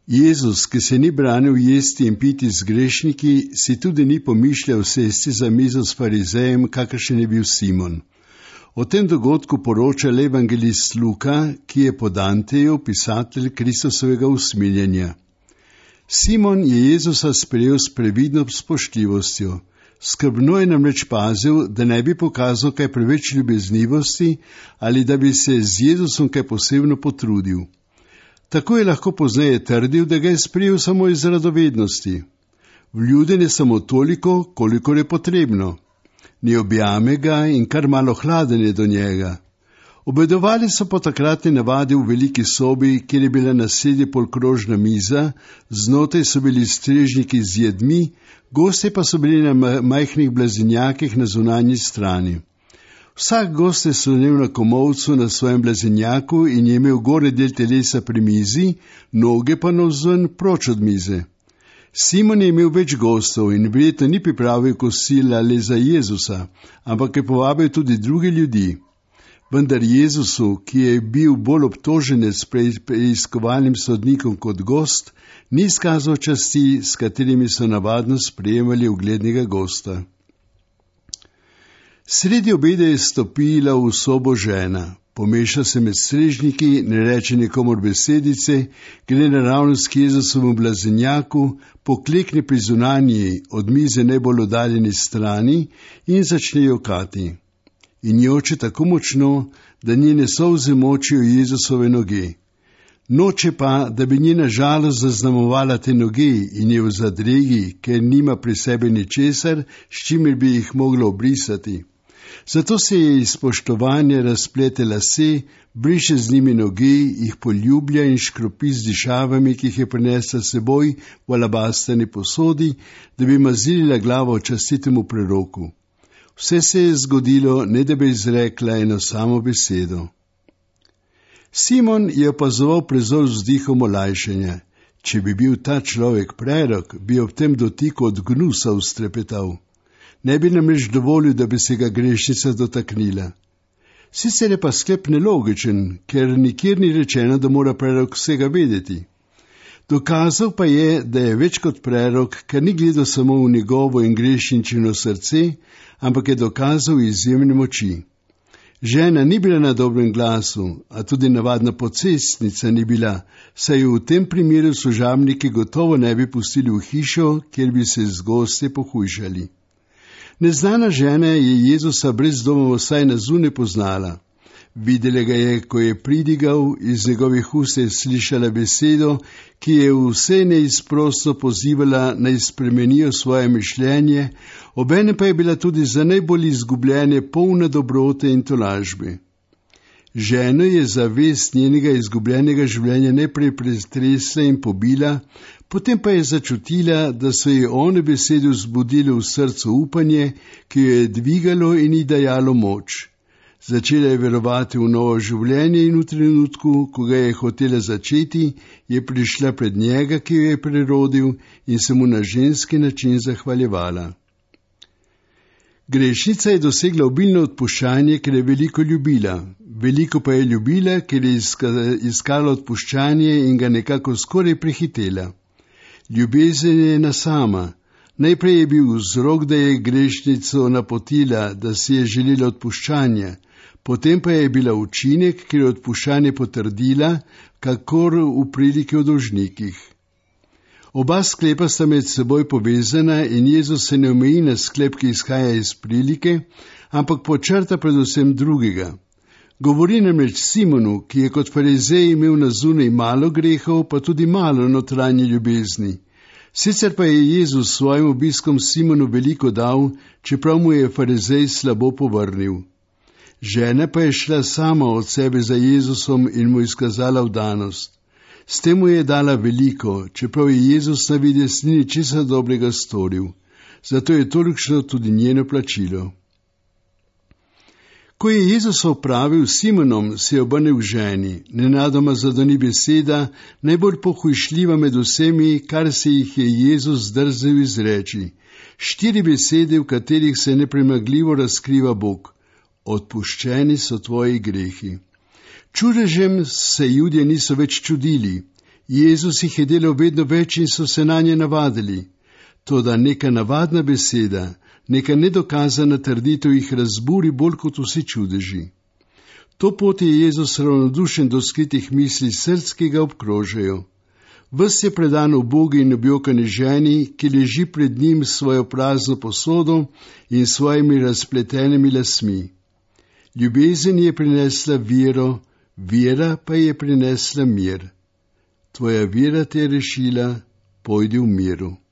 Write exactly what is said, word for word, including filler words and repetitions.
Jezus, ki se ni branil jesti in piti z grešniki, si tudi ni pomišljal sesti za mizo s farizejem, kakršen je bil Simon. O tem dogodku poroča le evangelist Luka, ki je po Danteju pisatelj Kristusovega usmiljenja. Simon je Jezusa sprejel s previdno spoštljivostjo. Skrbno je namreč pazil, da ne bi pokazal kaj preveč ljubeznivosti ali da bi se z Jezusom kaj posebno potrudil. Tako je lahko pozneje trdil, da ga je sprejel samo iz radovednosti. Vljuden je samo toliko, kolikor je potrebno. Ne objame ga in kar malo hladen je do njega. Obedovali so po takratni navadi v veliki sobi, kjer je bila na sedi polkrožna miza, znotraj so bili strežniki z jedmi, gosti pa so bili na majhnih blazinjakih na zunanji strani. Vsak gost je slonil na komolcu na svojem blazinjaku in je imel gore del telesa pri mizi, noge pa navzven proč od mize. Simon je imel več gostov in verjetno ni pripravil kosila le za Jezusa, ampak je povabil tudi druge ljudi. Vendar Jezusu, ki je bil bolj obtoženec pred preiskovalnim sodnikom kot gost, ni izkazal časti, s katerimi so navadno sprejemali uglednega gosta. Sredi obeda je stopila v sobo žena. Pomeša se med strežniki, ne reče nikomur besedice, gre naravnost k Jezusovemu blazinjaku, poklekne pri zunanji, od mize najbolj oddaljeni strani in začne jokati. In joče tako močno, da njene solze močijo Jezusove noge. Noče pa, da bi njena žalost zaznamovala te noge in je v zadregi, ker nima pri sebi ničesar, s čimer bi jih moglo obrisati. Zato se je iz spoštovanja razplete lase, briše z njimi noge, jih poljublja in škropi z dišavami, ki jih je prinesla seboj v alabastani posodi, da bi mazilila glavo častitemu preroku. Vse se je zgodilo, ne da bi izrekla eno samo besedo. Simon je opazoval prizor z vzdihom olajšanja. Če bi bil ta človek prerok, bi ob tem dotiku od gnusa ustrepetal. Ne bi namreč dovolil, da bi se ga grešnica dotaknila. Sicer je pa sklep nelogičen, ker nikjer ni rečeno, da mora prerok vsega vedeti. Dokazal pa je, da je več kot prerok, ker ni gledal samo v njegovo in grešničino srce, ampak je dokazal izjemne moči. Žena ni bila na dobrem glasu, a tudi navadna pocestnica ni bila, saj jo v tem primeru služabniki gotovo ne bi pustili v hišo, kjer bi se z gosti pohujšali. Neznana žena je Jezusa brez dvoma vsaj na zunaj poznala. Videla ga je, ko je pridigal, iz njegovih ust je slišala besedo, ki je vse neizprosto pozivala, naj spremenijo svoje mišljenje, obenem pa je bila tudi za najbolj izgubljene polna dobrote in tolažbe. Ženo je zavest njenega izgubljenega življenja najprej pretresla in pobila, potem pa je začutila, da so ji one besede vzbudile v srcu upanje, ki jo je dvigalo in ji dajalo moč. Začela je verovati v novo življenje in v trenutku, ko ga je hotela začeti, je prišla pred njega, ki jo je prerodil, in se mu na ženski način zahvaljevala. Grešnica je dosegla obilno odpuščanje, ker je veliko ljubila. Veliko pa je ljubila, ker je iskala odpuščanje in ga nekako skoraj prehitela. Ljubezen je ena sama. Najprej je bil vzrok, da je grešnico napotila, da si je želela odpuščanja. Potem pa je bila učinek, ker je odpuščanje potrdila, kakor v priliki o dolžnikih. Oba sklepa sta med seboj povezana in Jezus se ne omeji na sklep, ki izhaja iz prilike, ampak počrta predvsem drugega. Govori namreč Simonu, ki je kot farizej imel na zunaj malo grehov, pa tudi malo notranje ljubezni. Sicer pa je Jezus svojim obiskom Simonu veliko dal, čeprav mu je farizej slabo povrnil. Žena pa je šla sama od sebe za Jezusom in mu izkazala vdanost. S tem mu je dala veliko, čeprav je Jezus na videz ni ničesar dobrega storil. Zato je tolikšno tudi njeno plačilo. Ko je Jezus opravil s Simonom, se je obrnil k ženi. Nenadoma zadoni beseda, najbolj pohujšljiva med vsemi, kar se jih je Jezus drznil izreči. Štiri besede, v katerih se nepremagljivo razkriva Bog. Odpuščeni so tvoji grehi. Čudežem se Judje niso več čudili. Jezus jih je delal vedno več in so se na nje navadili. Toda neka navadna beseda, neka nedokazana trditev jih razburi bolj kot vsi čudeži. To pot je Jezus ravnodušen do skritih misli src, ki ga obkrožajo. Ves je predan ubogi in objokani ženi, ki leži pred njim s svojo prazno posodo in svojimi razpletenimi lasmi. Ljubezen je prinesla vero, vera pa je prinesla mir. Tvoja vera te je rešila, pojdi v miru.